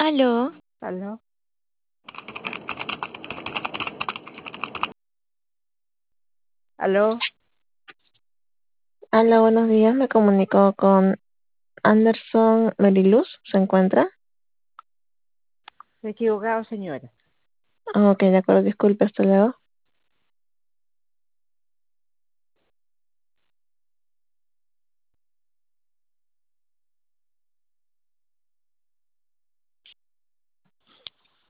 Aló, ¿Aló? ¿Aló? aló, buenos días. Me comunico con Anderson Meriluz. ¿Se encuentra? Se ha equivocado, señora. Ok, de acuerdo, disculpe, hasta luego.